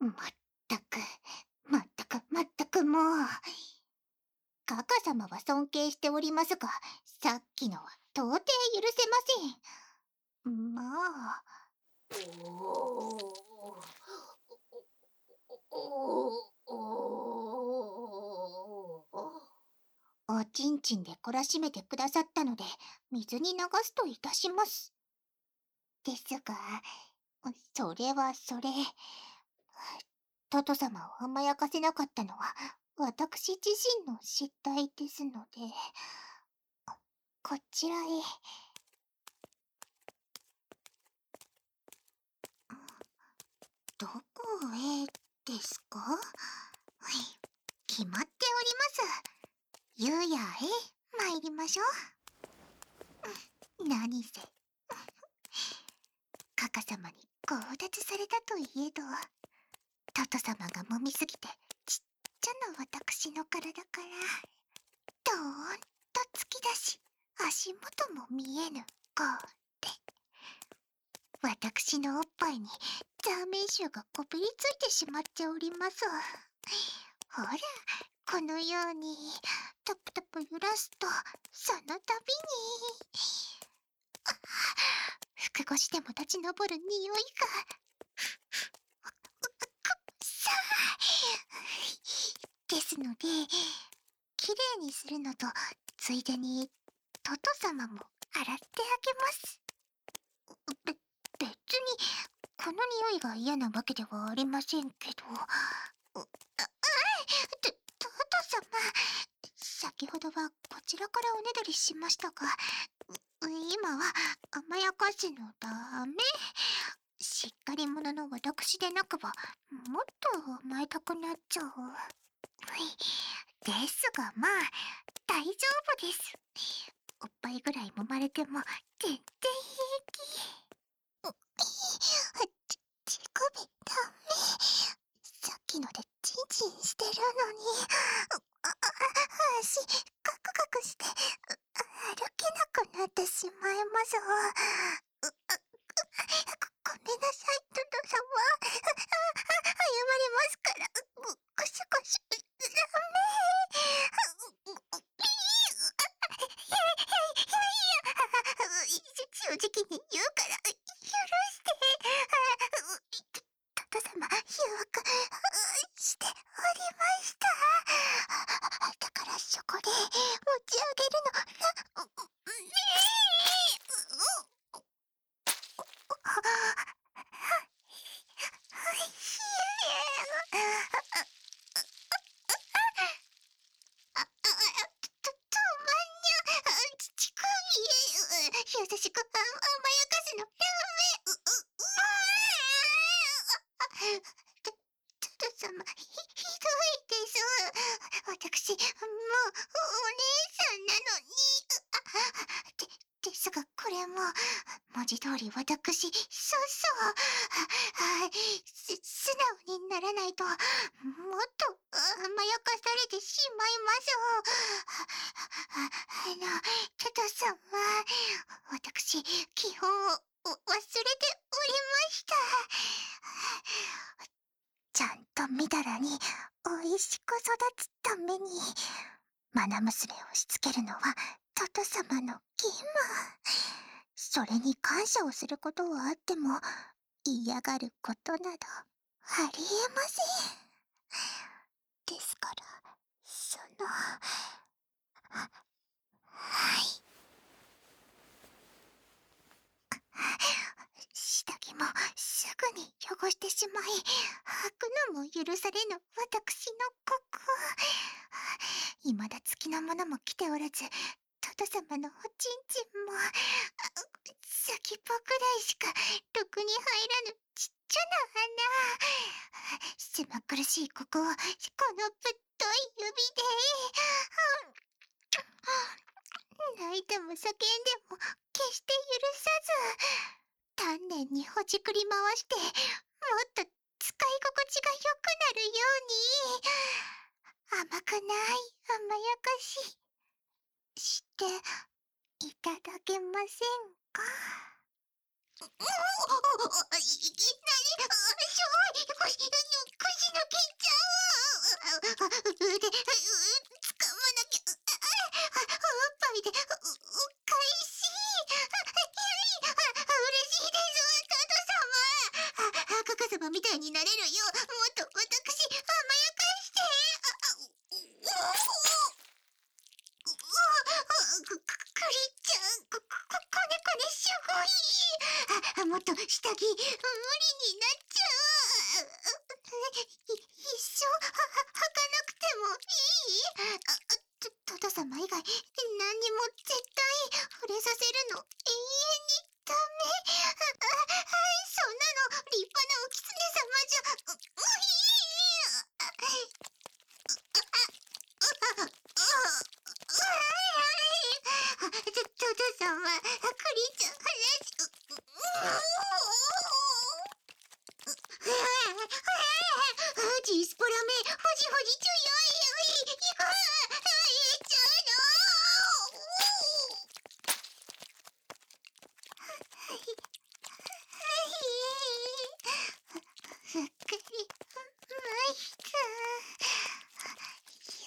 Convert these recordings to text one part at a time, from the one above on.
ったく、まったく、まったくもう。カカ様は尊敬しておりますが、さっきのは到底許せません。まあ。おちんちんで懲らしめてくださったので、水に流すといたします。ですが、それはそれ。トト様を甘やかせなかったのは、私自身の失態ですので、こちらへ。どこへですか？はい、決まっております。ゆうやへ参りましょう。何せ、カカ様に強奪されたといえど、トト様が揉みすぎてちっちゃな私の体からドーンと突き出し、足元も見えぬこれ。私のおっぱいにザーメン臭がこびりついてしまっております。ほら、このようにタプタプ揺らすと、その度に服越しでも立ち上る匂いがさあですので、きれいにするのとついでにトト様も洗ってあげます。別にこの匂いが嫌なわけではありませんけど。トト様、先ほどはこちらからおねだりしましたが、今は甘やかすのダメ。しっかり者の私でなくば、もっと甘えたくなっちゃう。ですがまあ、大丈夫です。おっぱいぐらい揉まれても全然平気。乳首ダメ。さっきのでチンチンしてるのに、足カクカクして歩けなくなってしまいます。ごめんなさい、トト様。謝りますから。ゴシゴシ。ダメ。正直に言うから許して。トト様、よくしておりました。だからそこで持ち上げるの。ね乳首優しく甘やかすのやめ。トト様、ひどいです。私、もう、お姉さんなのに。ですが、これも、文字通り私、そうそう。素直にならないと、もっと甘やかされてしまいます。トト様、私、基本を忘れておりました。ちゃんとみだらに美味しく育つために、マナ娘をしつけるのはトト様の義務。それに感謝をすることはあっても、嫌がることなどありえません。ですから、はい。下着もすぐに汚してしまい、履くのも許されぬ私のここ。未だ月のものも来ておらず、トト様のおちんちんも、先っぽくらいしかろくに入らぬちっちゃな穴。狭苦しいここを、このぶっとい指で、泣いても叫んでも決して許さず、丹念にほじくり回して、もっと使い心地が良くなるように、甘くない甘やかしていただけませんか？ みたいになれるよう、もっと私、甘やかして。クリちゃん、こねこねすごい。もっと下着、無理になっちゃう。一生履かなくてもいい？トト様以外、何にも絶対触れさせるの、永遠にダメ。そんなの、立派なお狐様じゃ、トト様、クリちゃん、ジスポラメ、ほじほじちょよいよい、ちょのふっくり、ました。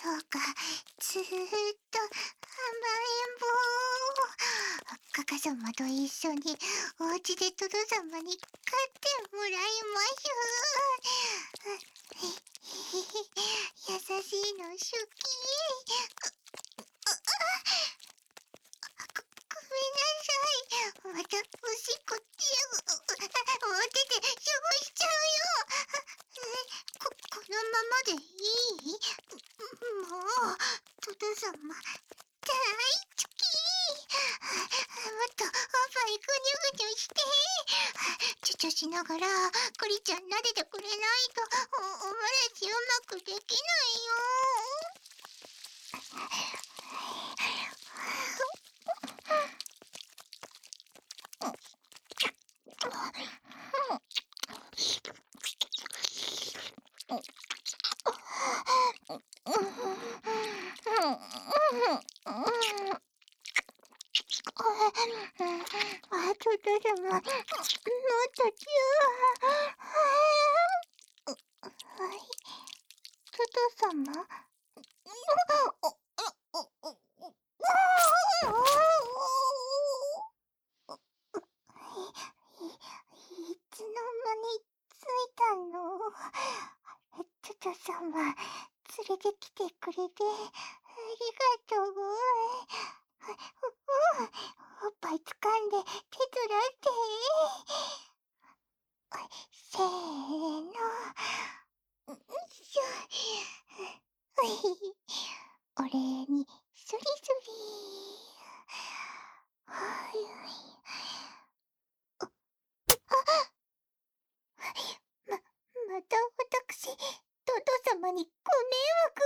ようか、ずーっと甘えん坊。カカ様と一緒にお家でトド様に飼ってもらいましょう。優しいの好き。ごめんなさい。またおしっこお手で汚しちゃうよ。このままでいい？もう、トド様、大好き。もっとおっぱいぐにゅぐにゅして。チュチュしながら、クリちゃん撫でてくれないと、おもらしうまくできないよ。トド様、もっとちゅはい、トド様。いつの間に着いたの？トト様、連れてきてくれてありがとう。おっぱい掴んで手伝って。せーの。お礼にスリスリ。また私、トド様にご迷惑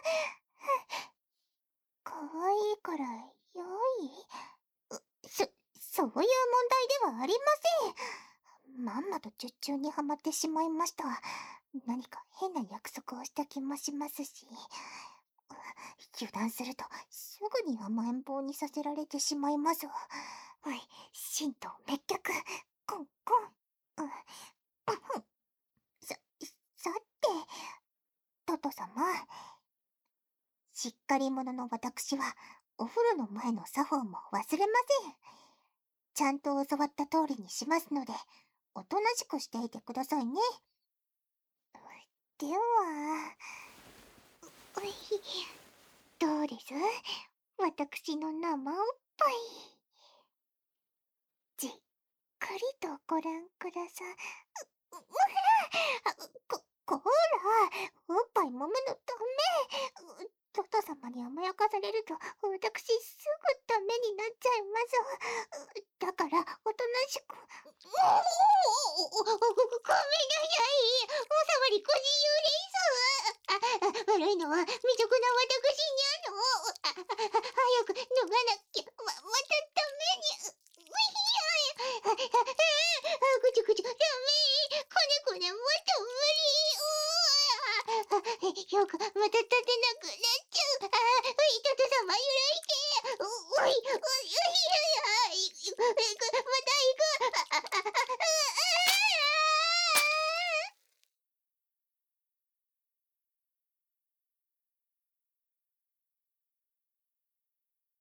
を。可愛いから良い？そういう問題ではありません。まんまと術中にはまってしまいました。何か変な約束をした気もしますし。油断するとすぐに甘えん坊にさせられてしまいますわ。神道滅却、コンコン。さて、トト様。しっかり者の私は、お風呂の前の作法も忘れません。ちゃんと教わった通りにしますので、おとなしくしていてくださいね。では、どうです？私の生おっぱい。じっくりとご覧ください。こら、おっぱい揉むのダメ。トト様に甘やかされると、私すぐダメになっちゃいます。だから、おとなしく。ごめんなさい。お触りご自由です。悪いのは未熟な私に早く脱がなきゃ、またダメに。ぐちゅぐちゅ、ダメ。こねこね、もっと無理。よく、また立てなくなっちゃう。トト様、揺らいて。また行く。